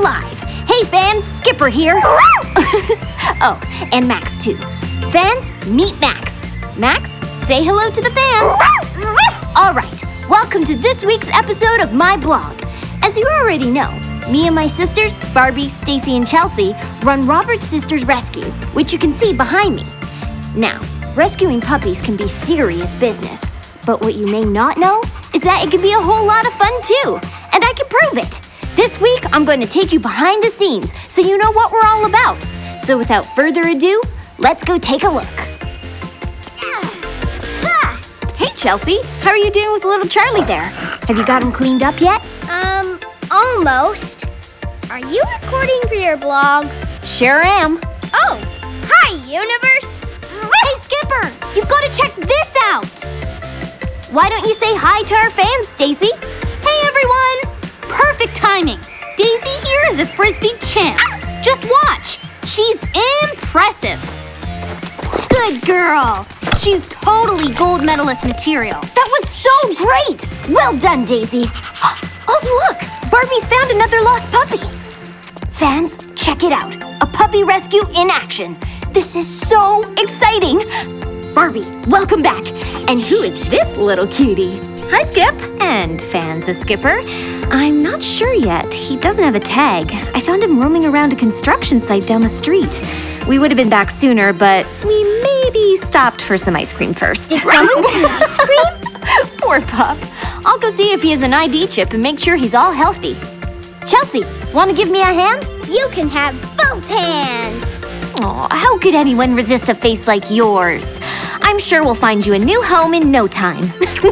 alive. Hey fans, Skipper here. Oh, and Max too. Fans, meet Max. Max, say hello to the fans. All right, welcome to this week's episode of my blog. As you already know, me and my sisters, Barbie, Stacy, and Chelsea, run Robert's Sisters Rescue, which you can see behind me. Now, rescuing puppies can be serious business, but what you may not know is that it can be a whole lot of fun too, and I can prove it. This week, I'm going to take you behind the scenes so you know what we're all about. So without further ado, let's go take a look. Hey, Chelsea, how are you doing with little Charlie there? Have you got him cleaned up yet? Almost. Are you recording for your blog? Sure am. Oh, hi, universe. Hey, Skipper, you've got to check this out. Why don't you say hi to our fans, Stacy? Hey, everyone. Perfect timing. Daisy here is a Frisbee champ. Just watch. She's impressive. Good girl. She's totally gold medalist material. That was so great. Well done, Daisy. Oh, look. Barbie's found another lost puppy. Fans, check it out. A puppy rescue in action. This is so exciting. Barbie, welcome back. And who is this little cutie? Hi, Skip. And fans of Skipper. I'm not sure yet. He doesn't have a tag. I found him roaming around a construction site down the street. We would have been back sooner, but we maybe stopped for some ice cream first. Some ice cream? Poor pup. I'll go see if he has an ID chip and make sure he's all healthy. Chelsea, want to give me a hand? You can have both hands. Oh, how could anyone resist a face like yours? I'm sure we'll find you a new home in no time.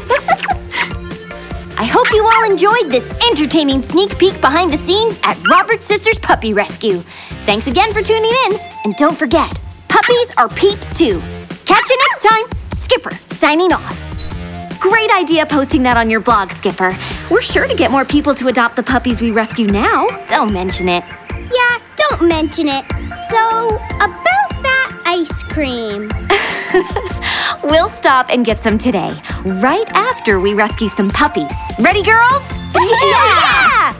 I hope you all enjoyed this entertaining sneak peek behind the scenes at Robert's Sisters Puppy Rescue. Thanks again for tuning in, and don't forget, puppies are peeps too. Catch you next time. Skipper, signing off. Great idea posting that on your blog, Skipper. We're sure to get more people to adopt the puppies we rescue now. Don't mention it. Yeah, don't mention it. So, about that ice cream. We'll stop and get some today, right after we rescue some puppies. Ready, girls? Yeah!